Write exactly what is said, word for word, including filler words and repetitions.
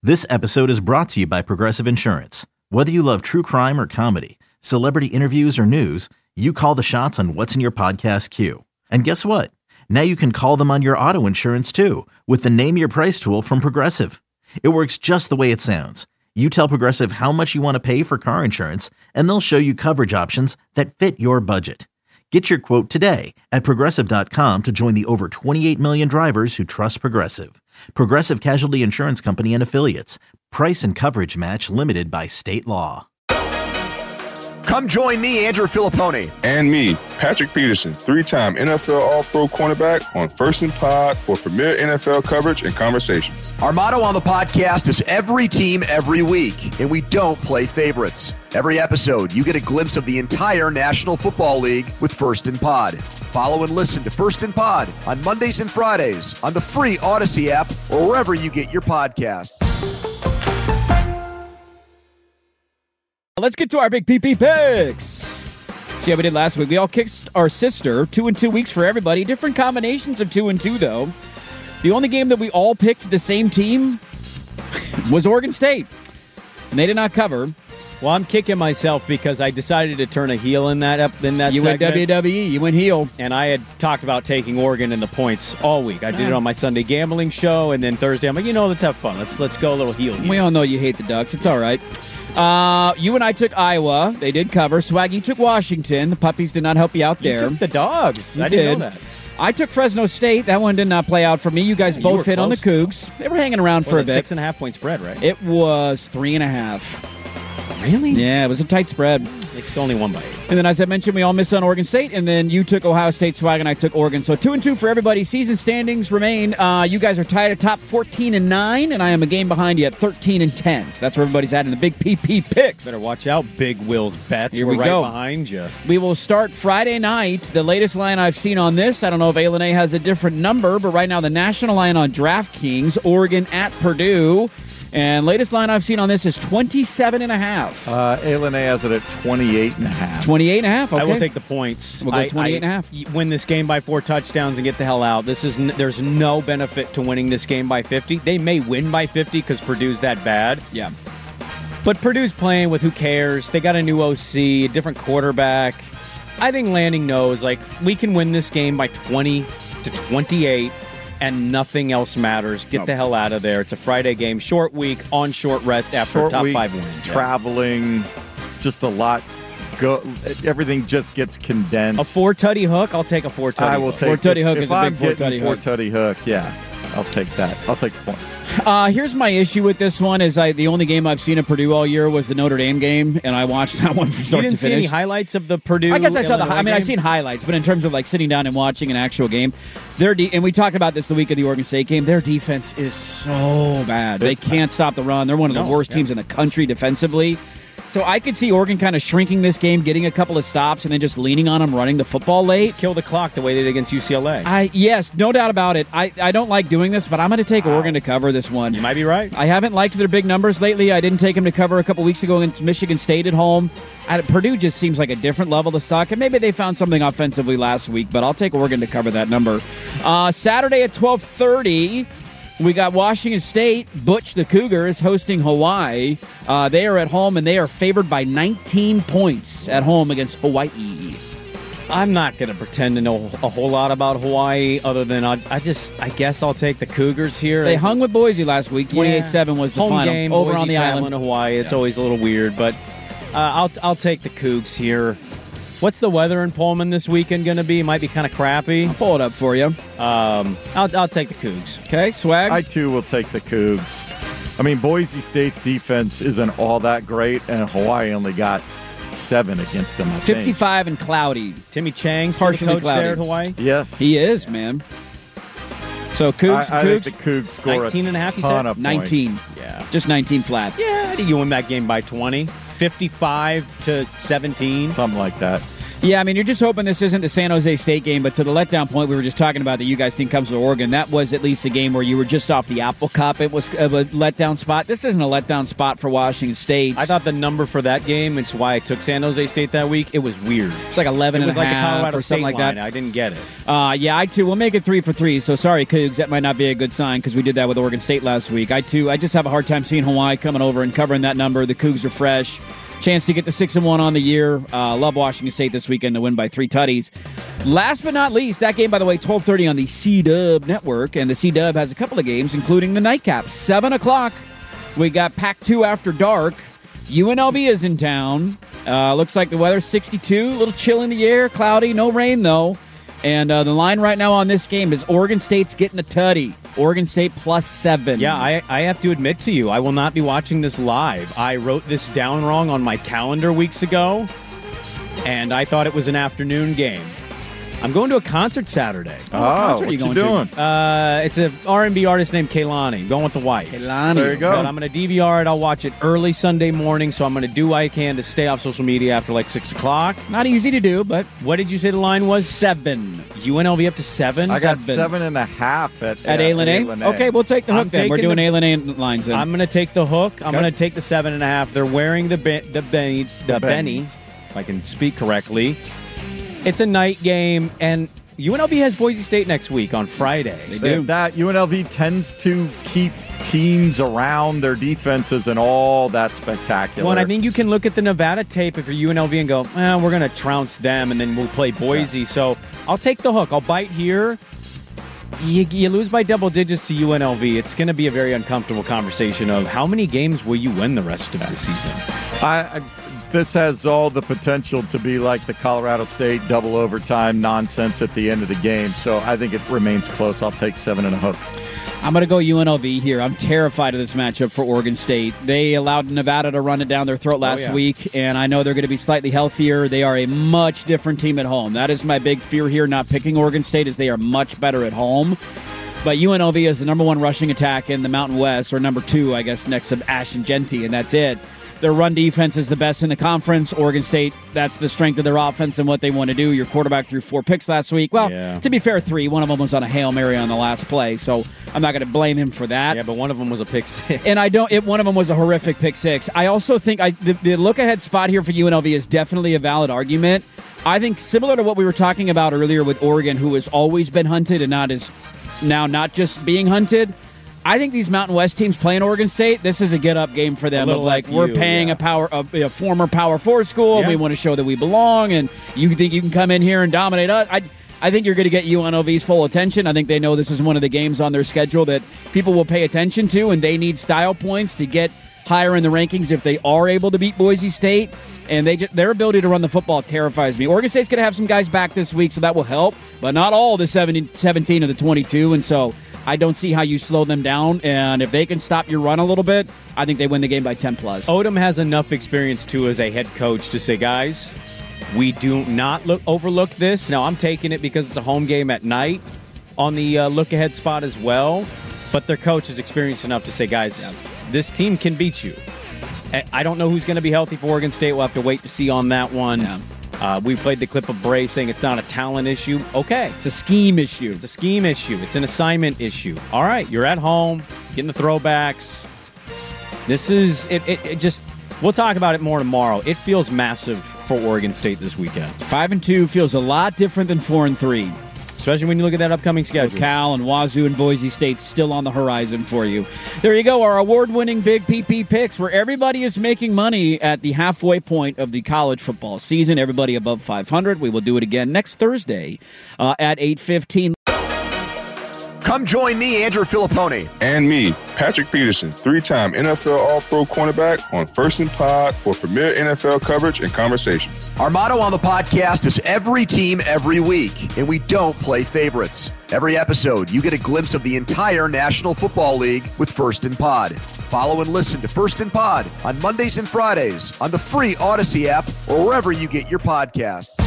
This episode is brought to you by Progressive Insurance. Whether you love true crime or comedy, celebrity interviews or news, you call the shots on what's in your podcast queue. And guess what? Now you can call them on your auto insurance too with the Name Your Price tool from Progressive. It works just the way it sounds. You tell Progressive how much you want to pay for car insurance, and they'll show you coverage options that fit your budget. Get your quote today at Progressive dot com to join the over twenty-eight million drivers who trust Progressive. Progressive Casualty Insurance Company and Affiliates. Price and coverage match limited by state law. Come join me, Andrew Filippone. And me, Patrick Peterson, three-time N F L All-Pro cornerback on First and Pod for premier N F L coverage and conversations. Our motto on the podcast is every team, every week, and we don't play favorites. Every episode, you get a glimpse of the entire National Football League with First and Pod. Follow and listen to First and Pod on Mondays and Fridays on the free Odyssey app or wherever you get your podcasts. Let's get to our big P P picks. See how we did last week. We all kicked our sister. Two and two weeks for everybody. Different combinations of two and two, though. The only game that we all picked the same team was Oregon State. And they did not cover. Well, I'm kicking myself because I decided to turn a heel in that up in that you segment. went W W E. You went heel. And I had talked about taking Oregon in the points all week. I did it on my Sunday gambling show, and then Thursday I'm like, you know, let's have fun. Let's let's go a little heel. heel. We all know you hate the Ducks. It's all right. Uh, you and I took Iowa. They did cover. Swag, you took Washington. The Puppies did not help you out there. You took the Dogs. You I didn't did. know that. I took Fresno State. That one did not play out for me. You guys You both were hit on the close. Cougs. They were hanging around Was for it a bit. Six and a half point spread, right? It was three and a half. Really? Yeah, it was a tight spread. They still only won by eight. And then, as I mentioned, we all missed on Oregon State, and then you took Ohio State, Swag, and I took Oregon. So two and two for everybody. Season standings remain. Uh, you guys are tied at top fourteen and nine, and I am a game behind you at thirteen and ten. So that's where everybody's at in the big P P picks. Better watch out, Big Will's bets. Here We're we right go. behind you. We will start Friday night. The latest line I've seen on this, I don't know if A L N A has a different number, but right now the national line on DraftKings, Oregon at Purdue. And latest line I've seen on this is twenty-seven and a half. Uh, A L N A has it at twenty-eight and a half. twenty-eight and a half, okay. I will take the points. We'll go I- twenty-eight I and a half. Win this game by four touchdowns and get the hell out. This is n- there's no benefit to winning this game by fifty. They may win by fifty because Purdue's that bad. Yeah. But Purdue's playing with who cares. They got a new O C, a different quarterback. I think Lanning knows, like, we can win this game by twenty to twenty-eight. And nothing else matters. Get Nope. the hell out of there. It's a Friday game, short week, on short rest after Short a top week, five win. Traveling, just a lot. Go. Everything just gets condensed. A four tutty hook. I'll take a four tutty. I will hook. take Four tutty if- hook if is a I'm big four getting tutty four hook. tutty hook. Yeah, I'll take that. I'll take the points. Uh, here's my issue with this one is I the only game I've seen of Purdue all year was the Notre Dame game, and I watched that one from You start didn't to see finish. any highlights of the Purdue? I guess I saw the. Illinois I mean, I've game? seen highlights, but in terms of like sitting down and watching an actual game, their de- and we talked about this the week of the Oregon State game. Their defense is so bad; they It's can't stop the run. They're one of the No, worst yeah. teams in the country defensively. So I could see Oregon kind of shrinking this game, getting a couple of stops, and then just leaning on them, running the football late. Just kill the clock the way they did against U C L A. I yes, no doubt about it. I, I don't like doing this, but I'm going to take Oregon to cover this one. You might be right. I haven't liked their big numbers lately. I didn't take them to cover a couple weeks ago against Michigan State at home. I, Purdue just seems like a different level to suck, and maybe they found something offensively last week, but I'll take Oregon to cover that number. Uh, Saturday at twelve thirty, we got Washington State. Butch the Cougar is hosting Hawaii. Uh, they are at home, and they are favored by nineteen points at home against Hawaii. I'm not going to pretend to know a whole lot about Hawaii other than I, I just, I guess I'll take the Cougars here. They As- hung with Boise last week. twenty-eight seven was the Home final game, over Boise on the traveling island. to Hawaii. It's Yeah. always a little weird, but uh, I'll I'll take the Cougs here. What's the weather in Pullman this weekend going to be? Might be kind of crappy. I'll pull it up for you. Um, I'll I'll take the Cougs. Okay, Swag? I too will take the Cougs. I mean, Boise State's defense isn't all that great, and Hawaii only got seven against them. I think. fifty-five and cloudy. Timmy Chang, still the Partially coach cloudy. there at Hawaii. Yes, He is, man. So Cougs, I, I Cougs, think the Cougs score nineteen a and a half, you ton said? of nineteen. points. Yeah, Just nineteen flat. yeah. I think you win that game by twenty, fifty-five to seventeen. Something like that. Yeah, I mean, you're just hoping this isn't the San Jose State game, but to the letdown point we were just talking about that you guys think comes to Oregon, that was at least a game where you were just off the Apple Cup. It was a letdown spot. This isn't a letdown spot for Washington State. I thought the number for that game, it's why I took San Jose State that week, it was weird. It's like eleven it was and a like half the Colorado or State something like line. that. I didn't get it. Uh, yeah, I too will make it three for three. So sorry, Cougs, that might not be a good sign because we did that with Oregon State last week. I too, I just have a hard time seeing Hawaii coming over and covering that number. The Cougs are fresh. Chance to get to six and one on the year. Uh, love Washington State this weekend to win by three tutties. Last but not least, that game, by the way, twelve thirty on the C-Dub network, and the C-Dub has a couple of games, including the nightcap. Seven o'clock, we got Pac two after dark. U N L V is in town. Uh, looks like the weather's sixty-two, a little chill in the air, cloudy, no rain though. And uh, the line right now on this game is Oregon State's getting a tutty. Oregon State plus seven. Yeah, I, I have to admit to you, I will not be watching this live. I wrote this down wrong on my calendar weeks ago, and I thought it was an afternoon game. I'm going to a concert Saturday. Oh, what concert what are you you going doing? Uh, it's an R and B artist named Kehlani. I'm going with the wife. Kehlani. There you go. But I'm going to D V R it. I'll watch it early Sunday morning, so I'm going to do what I can to stay off social media after like six o'clock. Not easy to do, but What did you say the line was? seven. U N L V up to seven? I got seven. seven and a half at At uh, A-Lene? Okay, we'll take the hook I'm then. We're taking doing the- A-Lene lines then. I'm going to take the hook. I'm Okay. going to take the seven and a half. They're wearing the be- the Benny, the, The Benny, Bennies. if I can speak correctly. It's a night game, and U N L V has Boise State next week on Friday. They do. That U N L V tends to keep teams around their defenses and all that spectacular. Well, and I think you can look at the Nevada tape if you're U N L V and go, well, we're going to trounce them, and then we'll play Boise. So I'll take the hook. I'll bite here. You, you lose by double digits to U N L V. It's going to be a very uncomfortable conversation of how many games will you win the rest of the season? I, I, this has all the potential to be like the Colorado State double overtime nonsense at the end of the game. So I think it remains close. I'll take seven and a hook. I'm going to go U N L V here. I'm terrified of this matchup for Oregon State. They allowed Nevada to run it down their throat last Oh, yeah. week, and I know they're going to be slightly healthier. They are a much different team at home. That is my big fear here, not picking Oregon State, is they are much better at home. But U N L V is the number one rushing attack in the Mountain West, or number two, I guess, next to Ash and Genty, and that's it. Their run defense is the best in the conference. Oregon State, that's the strength of their offense and what they want to do. Your quarterback threw four picks last week. Well, Yeah. to be fair, three. One of them was on a Hail Mary on the last play, so I'm not going to blame him for that. Yeah, but one of them was a pick six. And I don't. It, one of them was a horrific pick six. I also think I, the, the look ahead spot here for U N L V is definitely a valid argument. I think similar to what we were talking about earlier with Oregon, who has always been hunted and not as now not just being hunted. I think these Mountain West teams playing Oregon State, this is a get-up game for them. A Of little like, F U, we're paying yeah. a power, a, a former Power Four school, and Yeah. we want to show that we belong. And you think you can come in here and dominate us? I, I think you're going to get U N L V's full attention. I think they know this is one of the games on their schedule that people will pay attention to, and they need style points to get higher in the rankings if they are able to beat Boise State. And they just, their ability to run the football terrifies me. Oregon State's going to have some guys back this week, so that will help, but not all the seventeen, seventeen of the twenty-two. And so I don't see how you slow them down. And if they can stop your run a little bit, I think they win the game by ten plus. Odom has enough experience, too, as a head coach to say, guys, we do not look overlook this. Now, I'm taking it because it's a home game at night on the uh, look-ahead spot as well. But their coach is experienced enough to say, guys, this team can beat you. I- I don't know who's going to be healthy for Oregon State. We'll have to wait to see on that one. Yeah. Uh, we played the clip of Bray saying it's not a talent issue. Okay. It's a scheme issue. It's a scheme issue. It's an assignment issue. All right, you're at home, getting the throwbacks. This is it, it, it just we'll talk about it more tomorrow. It feels massive for Oregon State this weekend. Five and two feels a lot different than four and three. Especially when you look at that upcoming schedule. Cal and Wazoo and Boise State still on the horizon for you. There you go, our award-winning Big P P picks, where everybody is making money at the halfway point of the college football season. Everybody above five hundred. We will do it again next Thursday uh, at eight fifteen. Come join me, Andrew Filippone. And me, Patrick Peterson, three-time N F L All-Pro cornerback on First and Pod for premier N F L coverage and conversations. Our motto on the podcast is every team, every week, and we don't play favorites. Every episode, you get a glimpse of the entire National Football League with First and Pod. Follow and listen to First and Pod on Mondays and Fridays on the free Odyssey app or wherever you get your podcasts.